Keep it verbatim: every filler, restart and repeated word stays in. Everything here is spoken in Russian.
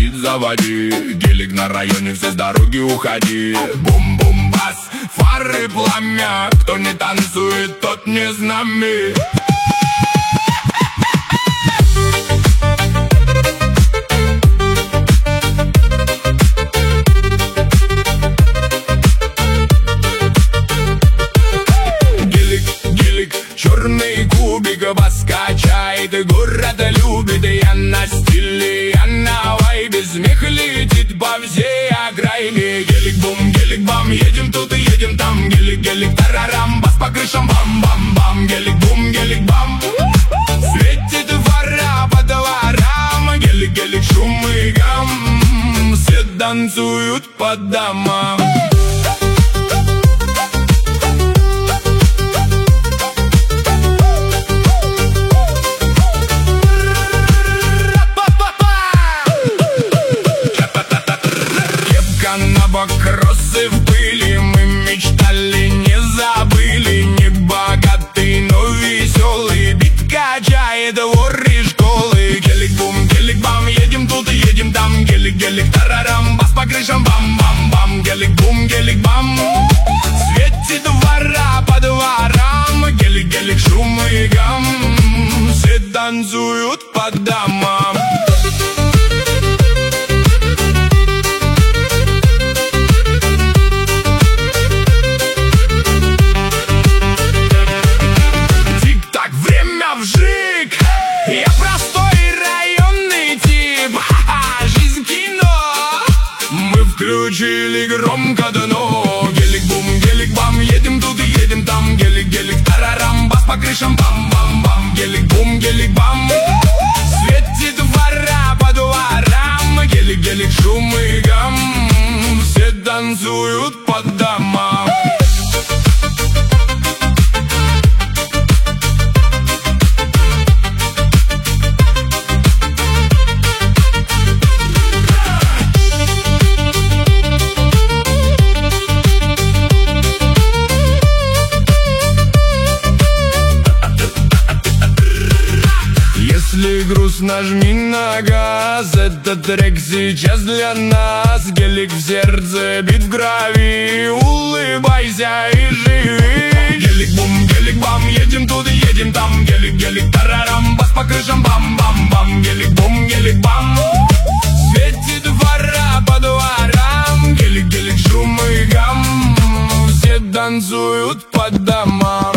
бит заводи, гелик на районе, все с дороги уходи. Бум-бум-бас, фары пламя, кто не танцует, тот не с нами. Черный кубик бас качает, и город любит. И я на стиле, я на вайбе, смех летит по всей окраине. Гелик-бум, гелик-бам, едем тут и едем там. Гелик-гелик, тарарам, бас по крышам, бам-бам-бам. Гелик-бум, гелик-бам, светит фара по дворам. Гелик-гелик, шум и гам, все танцуют по домам. На бок, кроссы в пыли, мы мечтали, не забыли. Не богатый, но веселый, бит качает двор и школы. Гелик-бум, гелик-бам, едем тут и едем там. Гелик-гелик, тарарам, бас по крышам, бам-бам-бам. Гелик-бум, гелик-бам, светит двора по дворам. Гелик-гелик, шум и гам, все танцуют по домам. Я простой районный тип, ха-ха, жизнь кино. Мы включили громко дно. Гелик-бум, гелик-бам, едем тут и едем там. Гелик-гелик, тарарам, бас по крышам, бам-бам-бам. Гелик-бум, гелик-бам, светит двора по дворам. Гелик-гелик, шум и гам, все танцуют по домам. Если грустно, жми на газ, этот трек сейчас для нас. Гелик в сердце, бит в крови, улыбайся и живи. Гелик-бум, гелик-бам, едем тут и едем там. Гелик-гелик, тарарам, бас по крышам, бам-бам-бам. Гелик-бум, гелик-бам, светит двора по дворам. Гелик-гелик, шум и гам, все танцуют по домам.